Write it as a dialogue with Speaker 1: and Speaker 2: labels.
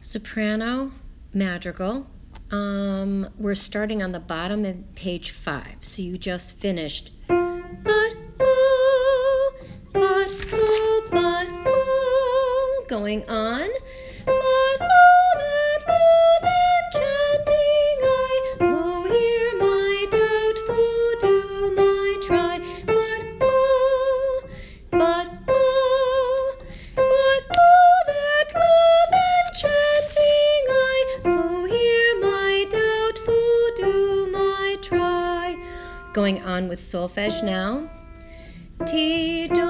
Speaker 1: soprano madrigal. We're starting on the bottom of page 5. So you just finished. But going on. But that love enchanting eye, hear my doubtful doom I try. But that love enchanting eye, hear my doubtful doom I try. Going on with solfege now. Ti, do,